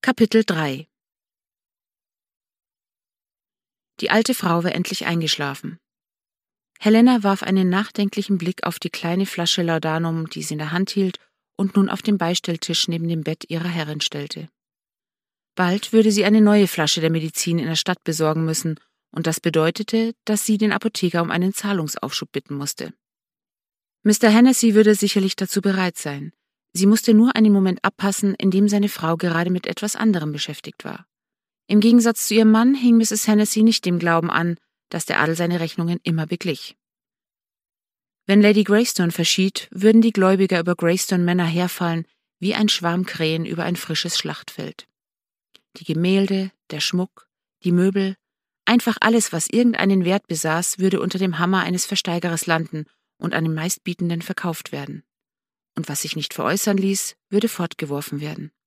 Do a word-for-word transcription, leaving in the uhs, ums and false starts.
Kapitel drei. Die alte Frau war endlich eingeschlafen. Helena warf einen nachdenklichen Blick auf die kleine Flasche Laudanum, die sie in der Hand hielt und nun auf den Beistelltisch neben dem Bett ihrer Herrin stellte. Bald würde sie eine neue Flasche der Medizin in der Stadt besorgen müssen, und das bedeutete, dass sie den Apotheker um einen Zahlungsaufschub bitten musste. Mister Hennessy würde sicherlich dazu bereit sein. Sie musste nur einen Moment abpassen, in dem seine Frau gerade mit etwas anderem beschäftigt war. Im Gegensatz zu ihrem Mann hing Misses Hennessy nicht dem Glauben an, dass der Adel seine Rechnungen immer beglich. Wenn Lady Greystone verschied, würden die Gläubiger über Greystone-Männer herfallen, wie ein Schwarm Krähen über ein frisches Schlachtfeld. Die Gemälde, der Schmuck, die Möbel, einfach alles, was irgendeinen Wert besaß, würde unter dem Hammer eines Versteigerers landen und an den Meistbietenden verkauft werden. Und was sich nicht veräußern ließ, würde fortgeworfen werden.